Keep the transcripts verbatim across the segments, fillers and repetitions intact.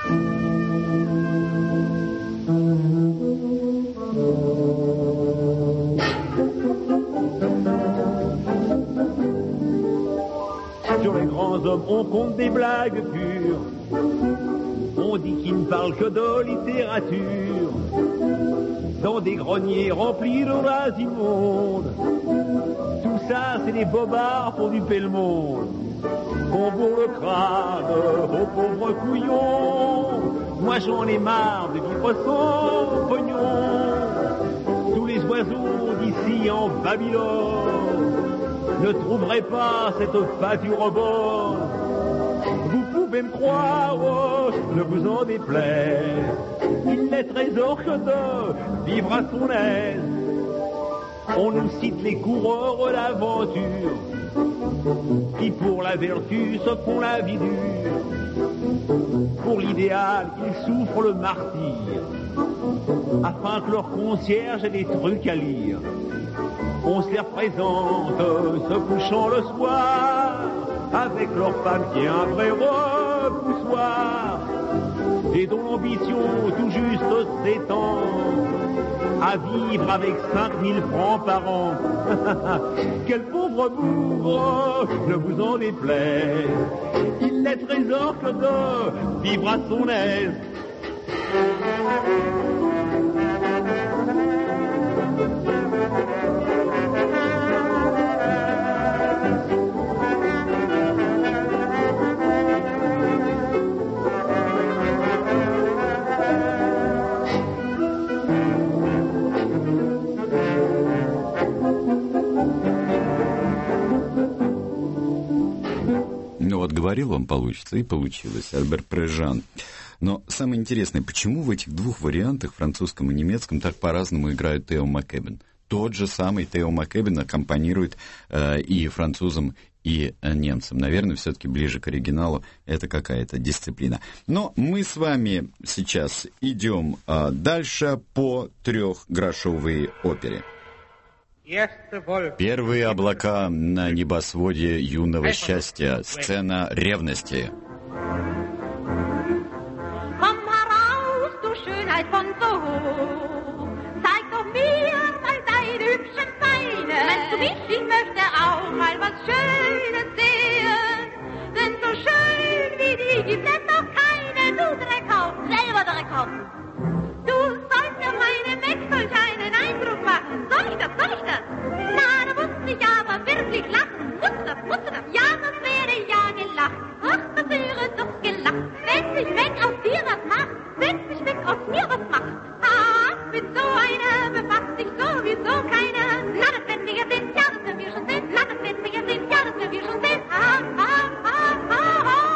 Sur les grands hommes, on compte des blagues pures. On dit qu'ils ne parlent que de littérature. Dans des greniers remplis de rats immondes. Tout ça, c'est des bobards pour duper le monde. On bourre le crâne aux pauvres couillons. Moi, j'en ai marre de vivre sans pognon. Tous les oiseaux d'ici en Babylone ne trouveraient pas cette pâture au bord. Vous pouvez me croire, oh, ne vous en déplaise. Il n'est trésor que de vivre à son aise. On nous cite les coureurs d'aventure qui pour la vertu se font la vie dure. Pour l'idéal, ils souffrent le martyre afin que leur concierge ait des trucs à lire. On se les représente se couchant le soir avec leur femme qui est un vrai repoussoir et dont l'ambition tout juste s'étend à vivre avec cinq mille francs par an. Quel pauvre bougre, ne vous en déplaise, il n'est trésor que de vivre à son aise. Ну вот говорил, он получится, и получилось. Альберт Прежан. Но самое интересное, почему в этих двух вариантах, французском и немецком, так по-разному играют Тео Маккебен? Тот же самый Тео Маккебен аккомпанирует э, и французам, и э, немцам. Наверное, все-таки ближе к оригиналу это какая-то дисциплина. Но мы с вами сейчас идем э, дальше по трехгрошовой опере. Первые облака на небосводе юного счастья. Сцена ревности. Komm heraus, du Schönheit von so hoch. Zeig doch mir mal deine hübschen Beine. Meinst du mich? Ich möchte auch mal was Schönes sehen. Denn so schön wie die gibt es noch keine. Du Dreckhauch, selber Dreckhauch. Du sollst ja meine Mäxel einen Eindruck machen. Soll ich das, soll ich das? Na, da muss ich aber wirklich lachen. Muss das, muss das? Ja, das wäre ja gelacht. Ach, das wäre doch gelacht. Wenn sich weg aus dir was macht, wenn sich weg aus mir was macht. Ah, mit so einer befasst sich sowieso keiner. Na, das werden wir ja sehen, ja, das werden wir schon sehen. Na, das werden wir ja sehen, ja, das werden wir schon sehen. Ah, ah, ah, ah, ah.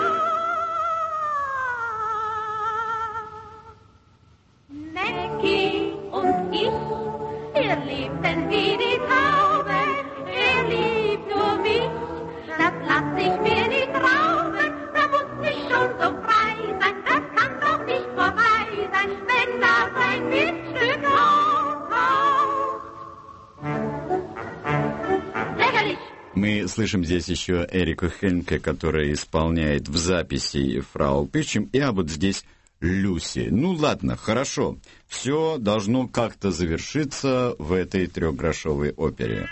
Mackie und ich, wir liebten wie die Taube, er liebt nur mich, das lass ich mir nicht rauben, da muss ich schon so frei sein, das kann doch nicht vorbei sein, wenn das ein Miststück auftaucht. Lächerlich! Мы слышим здесь еще Эрика Хенке, которая исполняет в записи Фрау Пичем, и а вот здесь Люси. Ну ладно, хорошо. Все должно как-то завершиться в этой трехгрошовой опере.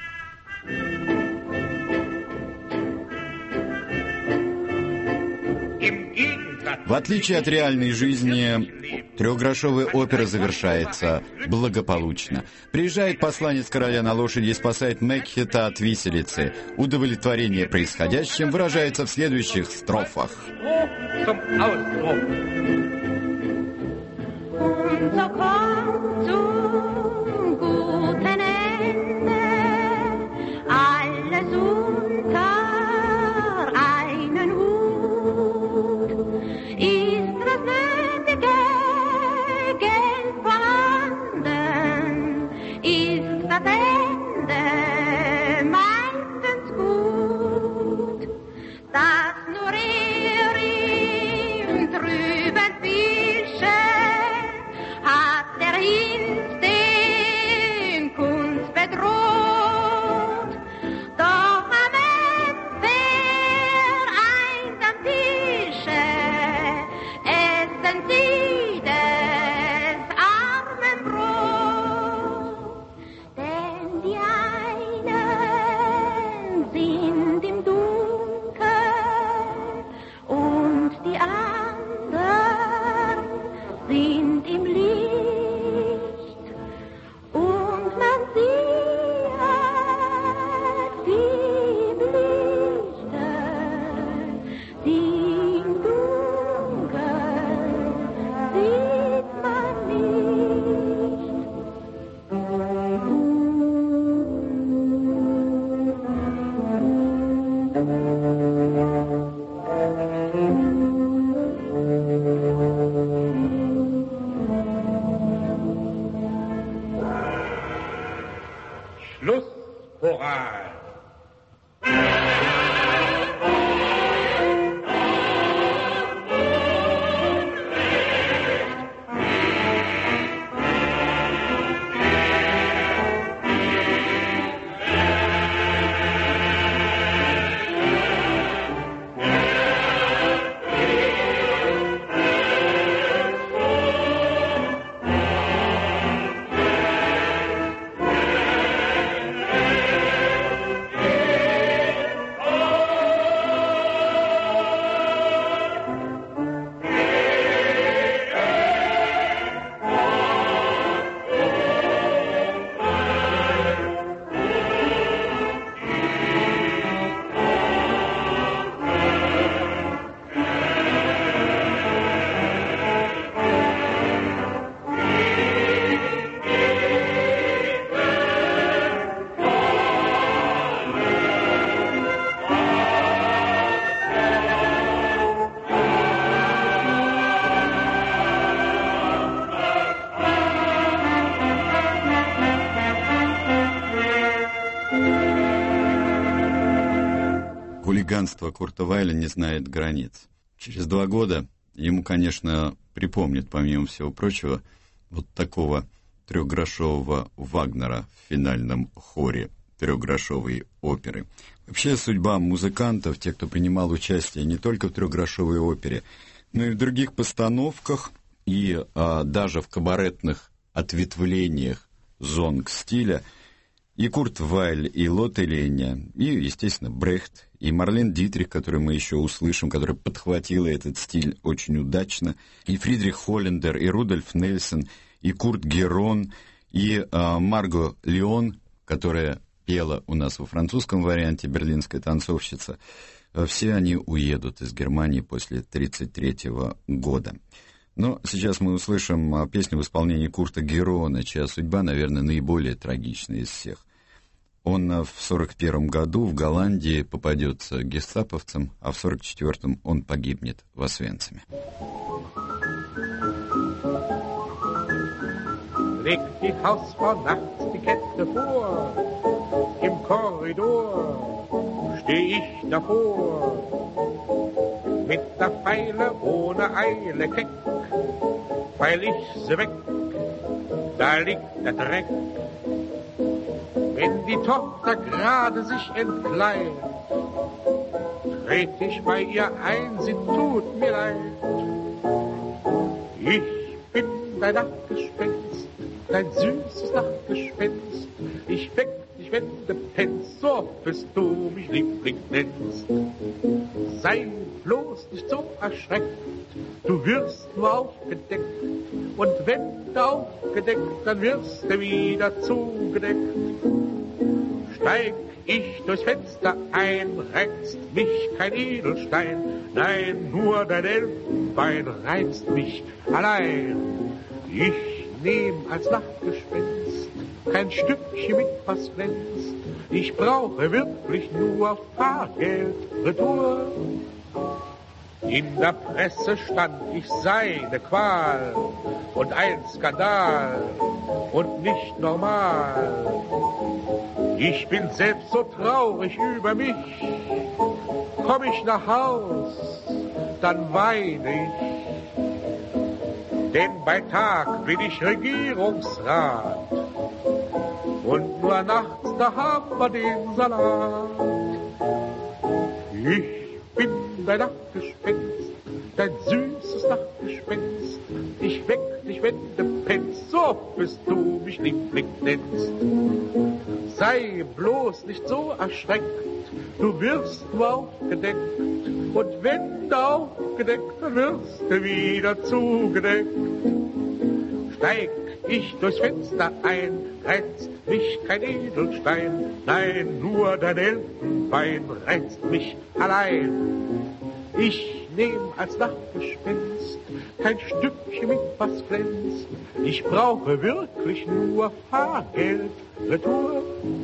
В отличие от реальной жизни, трехгрошовая опера завершается благополучно. Приезжает посланец короля на лошади и спасает Мекхета от виселицы. Удовлетворение происходящим выражается в следующих строфах. So kommt zum guten Ende alles unter einen Hut. Ist das Nötige Geld vorhanden, ist das Ende meistens gut, dass nur er im Trüben fische, hat der Hinz хулиганство Курта Вайля не знает границ. Через два года ему, конечно, припомнят, помимо всего прочего, вот такого трехгрошового Вагнера в финальном хоре трехгрошовой оперы. Вообще судьба музыкантов, тех, кто принимал участие не только в трехгрошовой опере, но и в других постановках, и а, даже в кабаретных ответвлениях зонг-стиля, и Курт Вайль, и Лотте Леня, и, естественно, Брехт, и Марлен Дитрих, которую мы еще услышим, которая подхватила этот стиль очень удачно, и Фридрих Холлендер, и Рудольф Нельсон, и Курт Герон, и а, Марго Леон, которая пела у нас во французском варианте «Берлинская танцовщица». Все они уедут из Германии после тридцать третьего года. Но сейчас мы услышим песню в исполнении Курта Герона, чья судьба, наверное, наиболее трагичная из всех. Он в сорок первом году в Голландии попадется гестаповцам, а в сорок четвёртом он погибнет в Освенциме. Legt die Hausfrau nachts die Kette vor, im Korridor steh ich davor, mit der Pfeile ohne Eile keck, weil ich sie weg, da liegt der Dreck. Wenn die Tochter gerade sich entkleidet, tret ich bei ihr ein, sie tut mir leid. Ich bin dein Nachtgespenst, dein süßes Nachtgespenst. Ich weck dich, wenn du pennst, so bist du mich liebling nennst. Sei bloß nicht so erschreckt, du wirst nur aufgedeckt. Und wenn du aufgedeckt, dann wirst du wieder zugedeckt. Steig ich durchs Fenster ein, reizt mich kein Edelstein. Nein, nur dein Elfenbein reizt mich allein. Ich nehm als Nachtgespenst kein Stückchen mit, was glänzt. Ich brauche wirklich nur Fahrgeld retour. In der Presse stand, ich sei ne Qual und ein Skandal und nicht normal. Ich bin selbst so traurig über mich. Komm ich nach Haus, dann weine ich. Denn bei Tag bin ich Regierungsrat und nur nachts, da haben wir den Salat. Ich bin dein Nachtgespenst, dein süßes Nachtgespenst. Ich weck dich, wenn du pennst, so bist du mich liebling nennst. Sei bloß nicht so erschreckt, du wirst nur aufgedeckt. Und wenn du aufgedeckt, dann wirst du wieder zugedeckt. Steig ich durchs Fenster ein, reizt mich kein Edelstein. Nein, nur dein Elfenbein reizt mich allein. Ich nehm als Nachtgespenst kein Stückchen mit, was glänzt. Ich brauche wirklich nur Fahrgeld retour.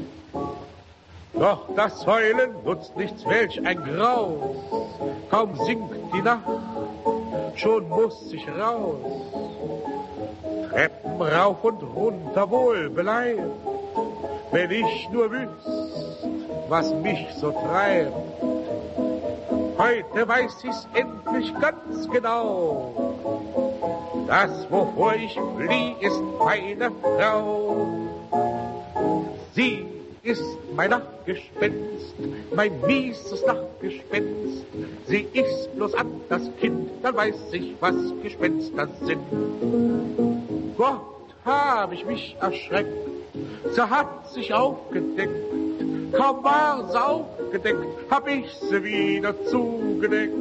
Doch das Heulen nutzt nichts, welch ein Graus. Kaum sinkt die Nacht, schon muss ich raus. Treppen rauf und runter wohl beleibt, wenn ich nur wüsst, was mich so treibt. Heute weiß ich's endlich ganz genau. Das, wovor ich flieh, ist meine Frau. Sie ist mein Nachtgespenst, mein mieses Nachtgespenst. Sie ist bloß an das Kind, dann weiß ich, was Gespenster sind. Gott, hab ich mich erschreckt, sie hat sich aufgedeckt. Kaum war sie aufgedeckt, hab ich sie wieder zugedeckt.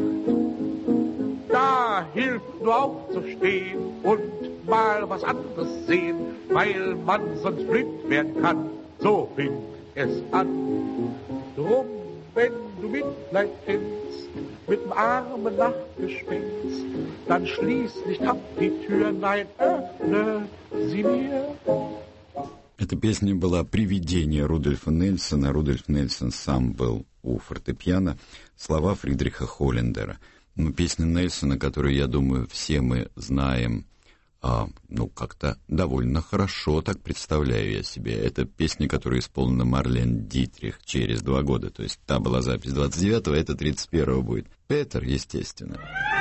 Da hilft nur aufzustehen und mal was anderes sehen, weil man sonst blind werden kann. So fing es an. Drum, wenn du Mitleid kennst mit dem armen Nachtgespenst, dann schließ nicht ab die Tür, nein, öffne sie mir. Эта песня была «Привидение» Рудольфа Нельсона. Рудольф Нельсон сам был у фортепиано. Слова Фридриха Холлендера. Но песня Нельсона, которую, я думаю, все мы знаем А, ну, как-то довольно хорошо так представляю я себе. Это песня, которая исполнена Марлен Дитрих через два года. То есть та была запись двадцать девятого, это тридцать первого будет. Петер, естественно.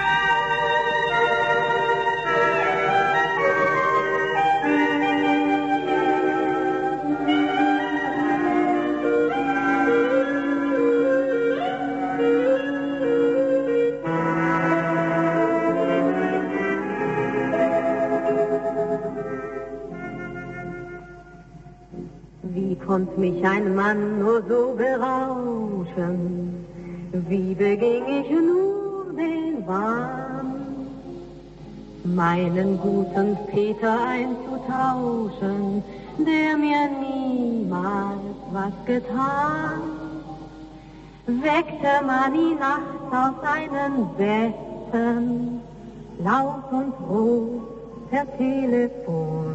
Wie konnt mich ein Mann nur so berauschen? Wie beging ich nur den Wahn, meinen guten Peter einzutauschen, der mir niemals was getan? Weckte man ihn nachts aus seinen Betten, laut und rot per Telefon.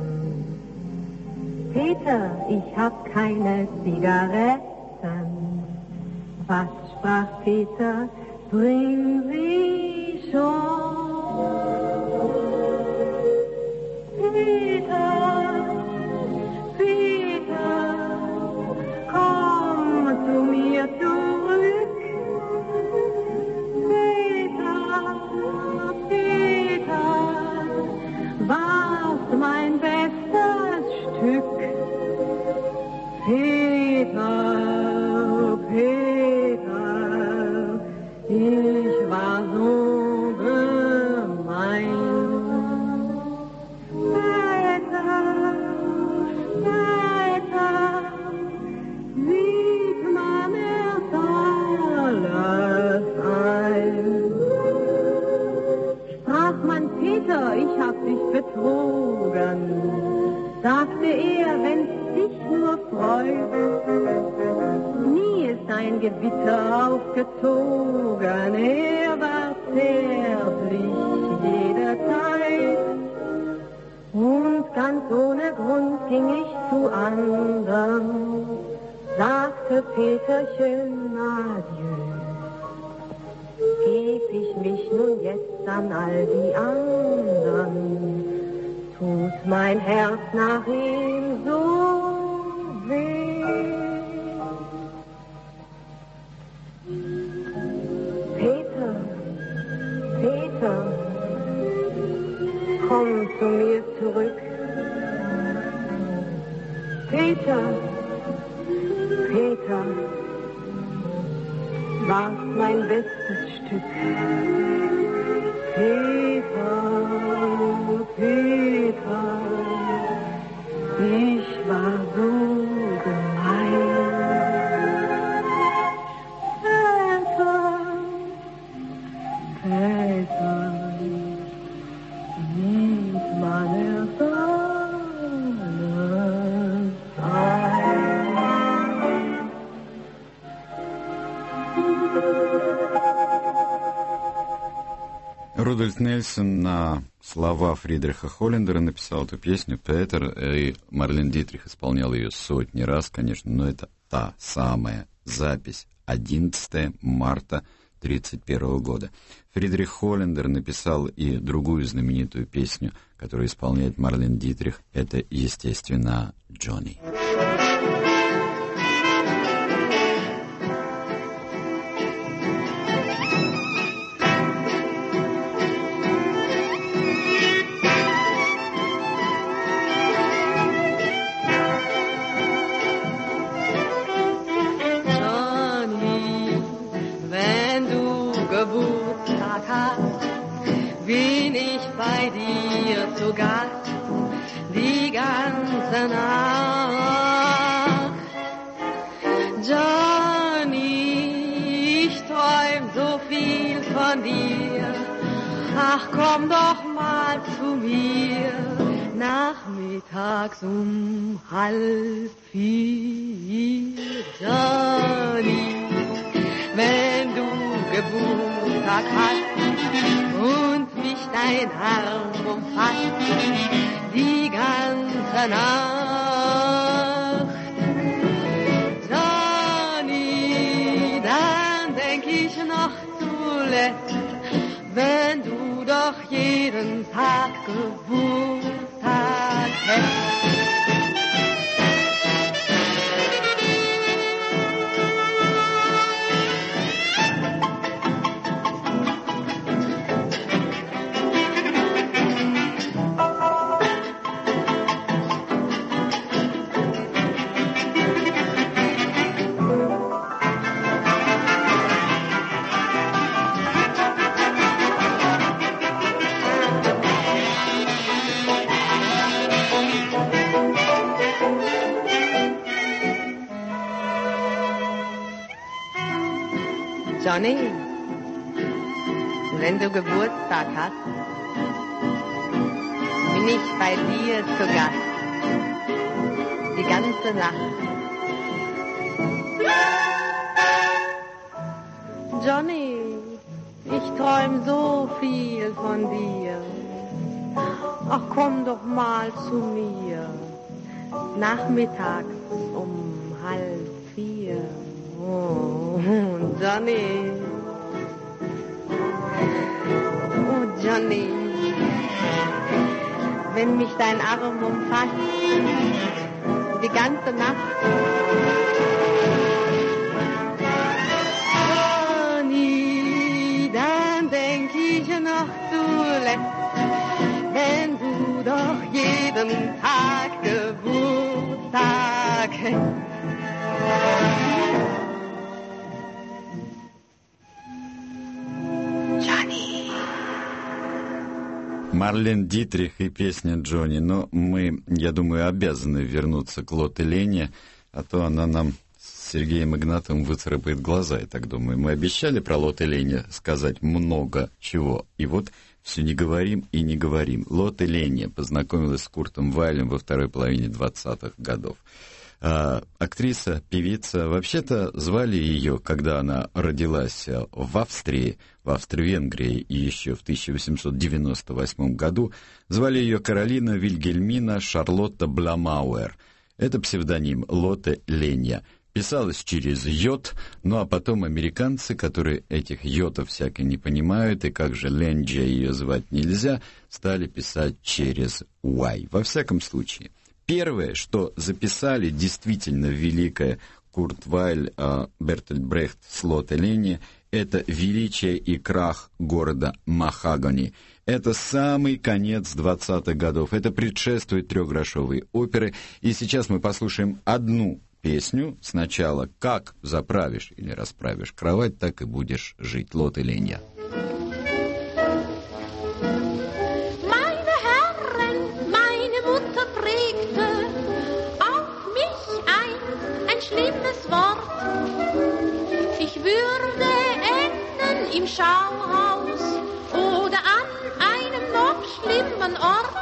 Peter, ich hab keine Zigaretten. Was sprach Peter? Bring sie schon. Peter, Peter, komm zu mir zurück. Peter, Peter, warst mein bestes Stück. Peter, Peter, ich war so gemein. Peter, Peter, sieht man erst alles ein. Sprach man Peter, ich hab dich betrogen, sagte er, wenn's dich nur freut, nie ist ein Gewitter aufgezogen, er war zärtlich jederzeit. Und ganz ohne Grund ging ich zu andern, sagte Peterchen adieu. Geb ich mich nun jetzt an all die anderen, tut mein Herz nach ihm so weh. Peter, Peter, komm zu mir zurück. Peter, Peter, warst mein bestes Stück. Peter, Peter, ich war so gemein. Peter, Peter, sieht man erst alles ein. Рудольф Нельсон на слова Фридриха Холлендера написал эту песню. Петер, и Марлен Дитрих исполнял ее сотни раз, конечно, но это та самая запись, одиннадцатого марта тридцать первого года. Фридрих Холлендер написал и другую знаменитую песню, которую исполняет Марлен Дитрих. Это, естественно, «Джонни». Bin ich bei dir zu Gast die ganze Nacht. Johnny, ich träum so viel von dir. Ach, komm doch mal zu mir, nachmittags um halb vier. Johnny, wenn du Geburtstag hast und mich dein Arm umfasst, die ganze Nacht. Johnny, dann denk ich noch zuletzt, wenn du doch jeden Tag Geburtstag Johnny, wenn du Geburtstag hast, bin ich bei dir zu Gast, die ganze Nacht. Johnny, ich träum so viel von dir. Ach, komm doch mal zu mir, nachmittags um halb vier. Oh, Johnny, oh Johnny, wenn mich dein Arm umfasst, die ganze Nacht. Johnny, dann denk ich noch zuletzt, wenn du doch jeden Tag Geburtstag hättest. Марлен Дитрих и песня «Джонни». Но мы, я думаю, обязаны вернуться к Лотте Ленне, а то она нам с Сергеем Игнатовым выцарапает глаза, я так думаю. Мы обещали про Лотте Ленне сказать много чего, и вот все не говорим и не говорим. Лотте Ленне познакомилась с Куртом Вайлем во второй половине двадцатых годов. А, актриса, певица, вообще-то звали ее, когда она родилась в Австрии, в Австро-Венгрии, и еще в тысяча восемьсот девяносто восьмом году, звали ее Каролина Вильгельмина Шарлотта Бламауэр. Это псевдоним Лотте Ленне. Писалось через йод, ну а потом американцы, которые этих йотов всяко не понимают, и как же Ленджа ее звать нельзя, стали писать через Y. Во всяком случае, первое, что записали действительно великое Курт Вайль, э, Бертольд Брехт с Лотте Ленне, это «Величие и крах города Махагони». Это самый конец двадцатых годов. Это предшествует трехгрошовой оперы. И сейчас мы послушаем одну песню. Сначала «Как заправишь или расправишь кровать, так и будешь жить». Лотте Ленне. Ich würde enden im Schauhaus oder an einem noch schlimmen Ort.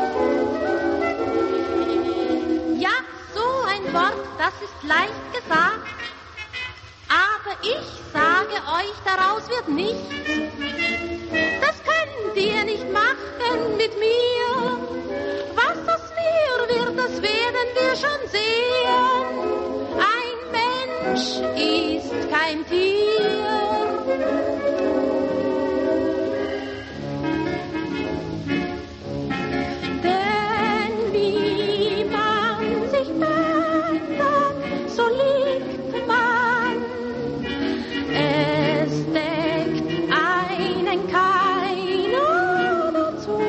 Ja, so ein Wort, das ist leicht gesagt, aber ich sage euch, daraus wird nichts. Das könnt ihr nicht machen mit mir. Was aus mir wird, das werden wir schon sehen. Ein Mensch ist kein Tier. Denn wie man sich bettet, so liegt man. Es deckt einen keiner dazu.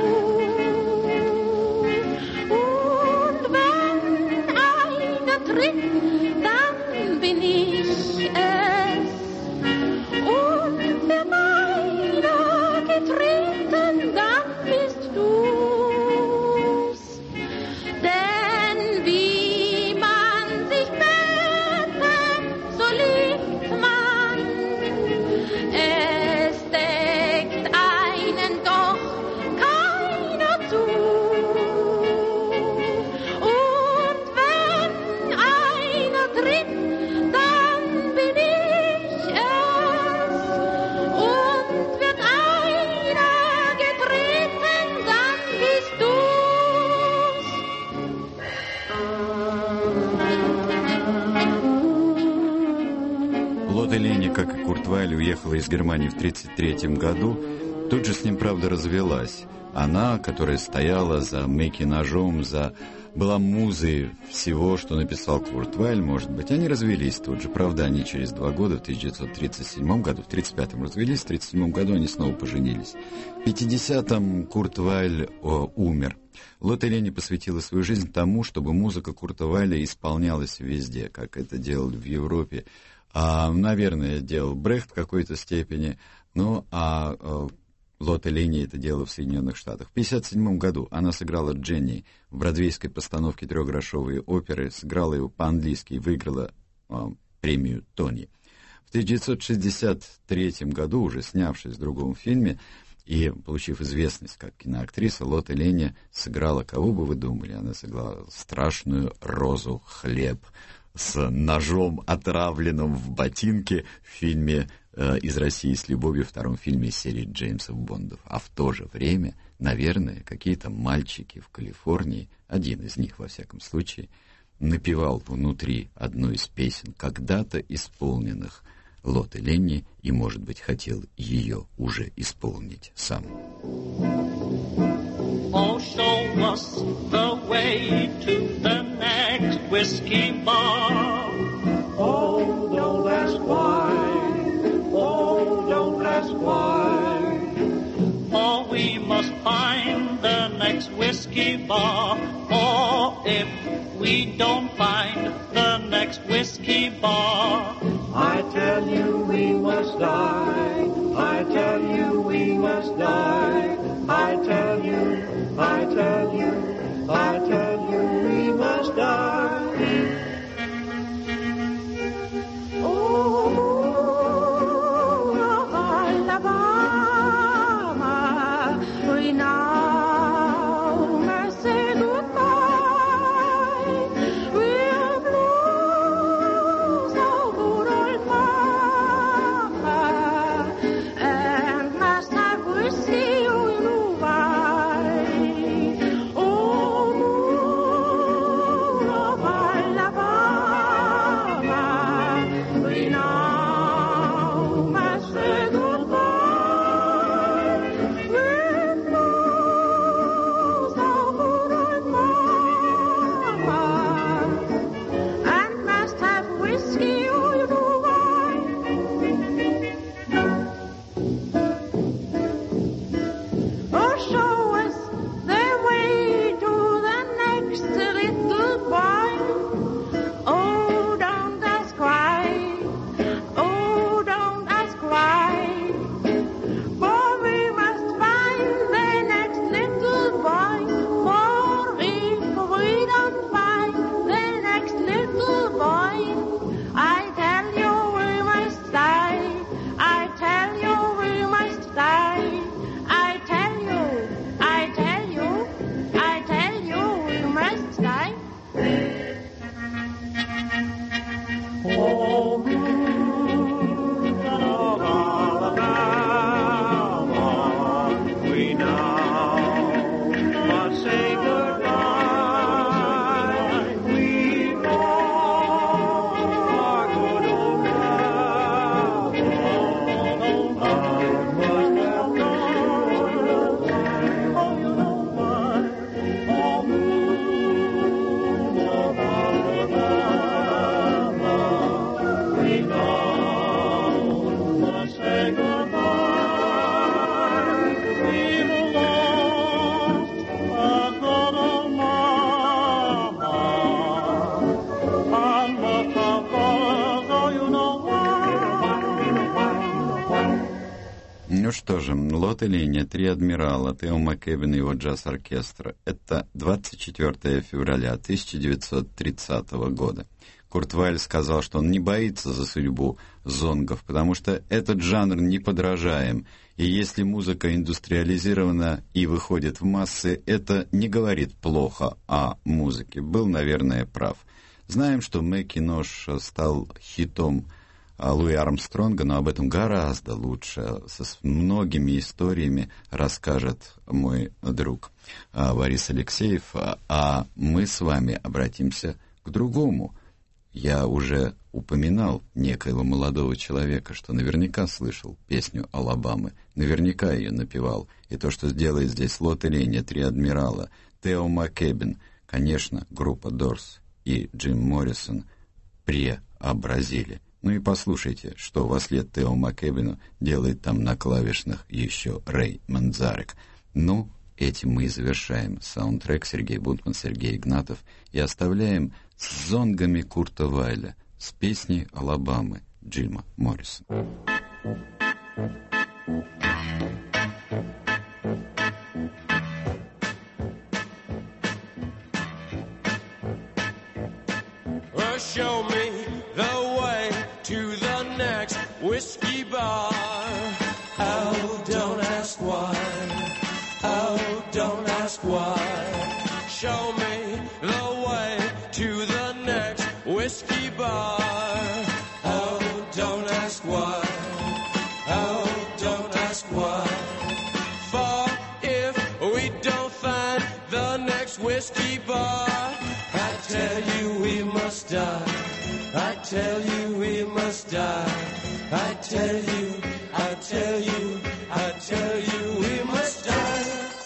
Und wenn einer tritt, dann bin ich es. Und wird einer getreten, dann bist du's. Denn wie man sich bettet, so liegt man. Es deckt einen doch keiner zu. Und wenn einer tritt, dann bin ich es. Und wird einer getreten, dann bist du's. Лотте Ленне, как и Курт Вайль, уехала из Германии в тысяча девятьсот тридцать третьем году. Тут же с ним, правда, развелась. Она, которая стояла за Мэки-ножом, за... была музой всего, что написал Курт Вайль, может быть. Они развелись тут же. Правда, они через два года, в тысяча девятьсот тридцать седьмом году, в тридцать пятом развелись, в тридцать седьмом году они снова поженились. В пятидесятом Курт Вайль о, умер. Лотте Ленне посвятила свою жизнь тому, чтобы музыка Курта Вайля исполнялась везде, как это делали в Европе. А, наверное, делал Брехт в какой-то степени, ну, а, а Лотте Ленне это делала в Соединенных Штатах. В пятьдесят седьмом году она сыграла Дженни в бродвейской постановке трехгрошовой оперы, сыграла ее по-английски и выиграла а, премию Тони. В тысяча девятьсот шестьдесят третьем году, уже снявшись в другом фильме и получив известность как киноактриса, Лотта Лени сыграла, кого бы вы думали, она сыграла страшную Розу Хлеб с ножом, отравленным в ботинке в фильме э, «Из России с любовью», втором фильме из серии Джеймсов Бондов. А в то же время, наверное, какие-то мальчики в Калифорнии, один из них, во всяком случае, напевал внутри одну из песен, когда-то исполненных Лотты Лени, и, может быть, хотел ее уже исполнить сам. Oh, show us the way to the next whiskey bar. Oh, don't ask why. Oh, don't ask why. For we must find the next whiskey bar. Or if we don't find the next whiskey bar, I tell you we must die. I tell you we must die. I tell you, I tell you, I tell you we must die. Ну что же, Лотта Лени, три адмирала, Тео Маккебен и его джаз-оркестр. Это двадцать четвёртого февраля тысяча девятьсот тридцатого года. Курт Вайль сказал, что он не боится за судьбу зонгов, потому что этот жанр неподражаем. И если музыка индустриализирована и выходит в массы, это не говорит плохо о музыке. Был, наверное, прав. Знаем, что Макинтош стал хитом Луи Армстронга, но об этом гораздо лучше, со многими историями расскажет мой друг Борис Алексеев. А мы с вами обратимся к другому. Я уже упоминал некоего молодого человека, что наверняка слышал песню «Алабамы», наверняка ее напевал. И то, что сделает здесь Лотта Лени, три адмирала, Тео Маккебен, конечно, группа Дорс и Джим Моррисон преобразили. Ну и послушайте, что вослед Тео Маккебену делает там на клавишных еще Рэй Манзарек. Ну, этим мы и завершаем саундтрек. Сергей Бунтман, Сергей Игнатов, и оставляем с зонгами Курта Вайля, с песней «Алабамы» Джима Моррисона. Show me the way to the next ask why. Show me the way to the next whiskey bar. Oh, don't ask why. Oh, don't ask why. For if we don't find the next whiskey bar, I tell you we must die. I tell you we must die. I tell you, I tell you, I tell you we must die.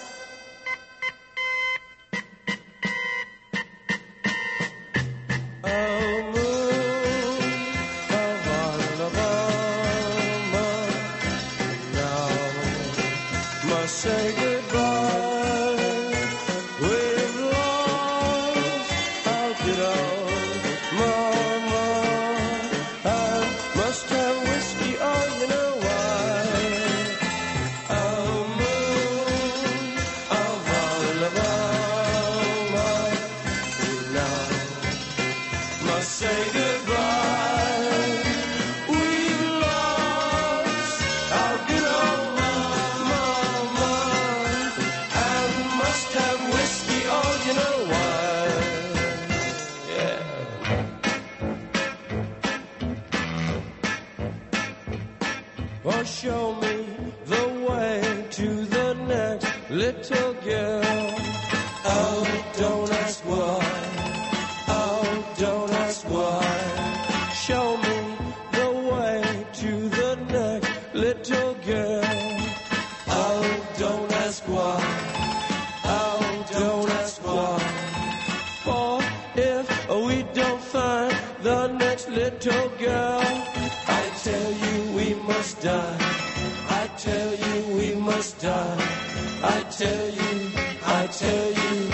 Oh, moon of Alabama, now must say goodbye. We've lost our good old mama. I must have whiskey, oh, you know why. Oh, moon of Alabama, now must say goodbye. We've lost our good old mama, and must have whiskey, oh, you know why. Yeah. Oh, show me the way to the next little girl. Oh, don't ask why. Oh, don't ask why. Show me the way to the next little girl. Oh, don't ask why. Oh, don't ask why. For if we don't find the next little girl, I tell you we must die. I tell you we must die. I tell you, I tell you,